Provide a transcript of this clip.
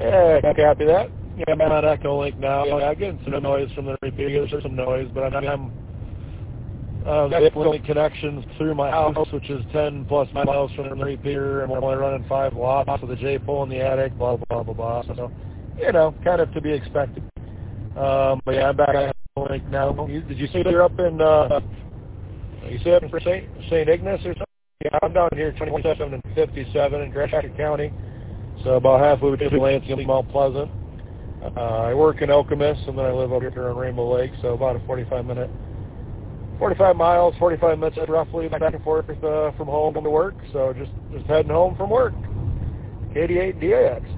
Yeah, copy that. Yeah, I'm on Echolink now. I'm getting some noise from the repeater. There's some noise, but I'm got only connections through my house, which is 10 plus miles from the repeater, and we're only running 5 watts with the J-pole in the attic, blah, blah, blah, blah. So, kind of to be expected. But yeah, I'm back on Echolink now. Did you say you're up in, you say up in St. Ignace or something? Yeah, I'm down here 27 and 57 in Gratiot County, so about halfway between Lansing and Mount Pleasant. I work in Okemos, and then I live over here on Rainbow Lake, so about a 45 miles, 45 minutes roughly back and forth from home to work. So just heading home from work. 88 DAX.